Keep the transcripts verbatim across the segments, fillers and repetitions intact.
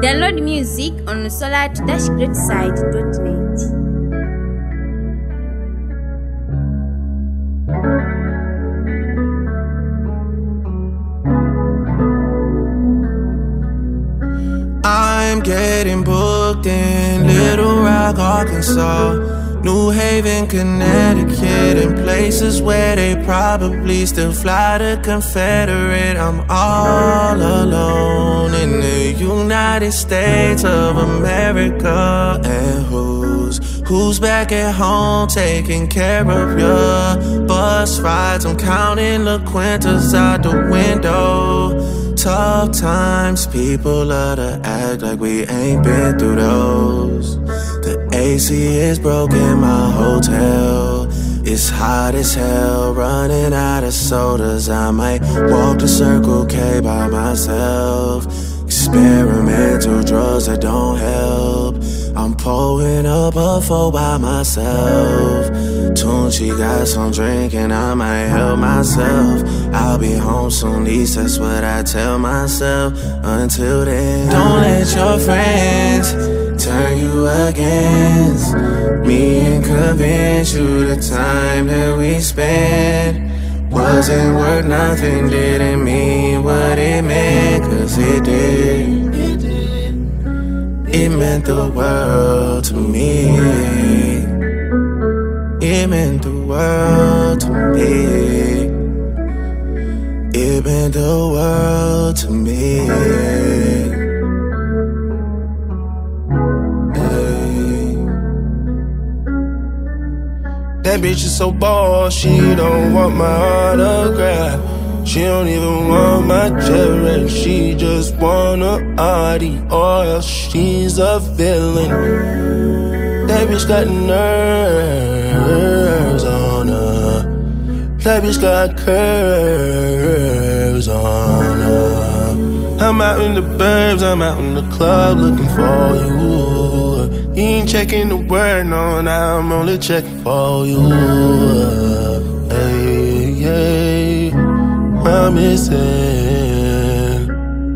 Download music on solar dash great site dot net. I'm getting booked in Little Rock, Arkansas, New Haven, Connecticut, and places where they probably still fly the Confederate. I'm all alone in the United States of America. And who's, who's back at home taking care of your bus rides? I'm counting the quintas out the window. Tough times, people love to act like we ain't been through those. The A C is broke in my hotel. It's hot as hell, running out of sodas. I might walk to Circle K by myself. Experimental drugs that don't help. I'm pulling up a four by myself. Tunchi got some drink and I might help myself. I'll be home soon, at least that's what I tell myself. Until then, don't let your friends turn you against me and convince you the time that we spent wasn't worth nothing, didn't mean what it meant, cause it did. It meant the world to me. It meant the world to me. It meant the world to me. Hey. That bitch is so bored, she don't want my autograph. She don't even want my cherry, she just wanna Audi, or else she's a villain. That bitch got nerves on her. That bitch got curves on her. I'm out in the burbs, I'm out in the club looking for you. You ain't checking the word, no, now I'm only checking for you. Hey, hey, I'm missing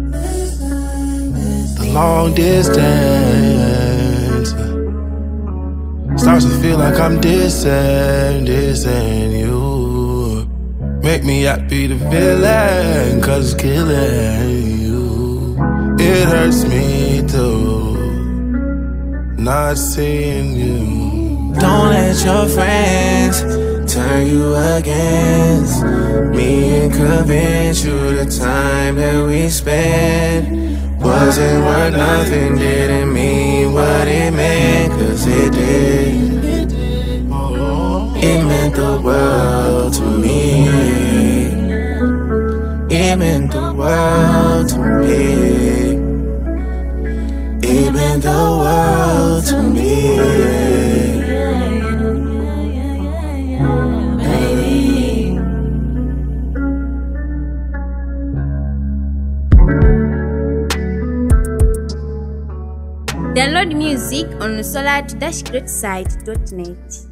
the long distance. Starts to feel like I'm dissing, dissing you. Make me out be the villain, cause it's killing you. It hurts me too, not seeing you. Don't let your friends turn you against me and convince you the time that we spent wasn't worth nothing, didn't mean what it meant, cause it did. It meant the world to me. It meant the world to me. It meant the world to me. Download music on solar dash great site dot net.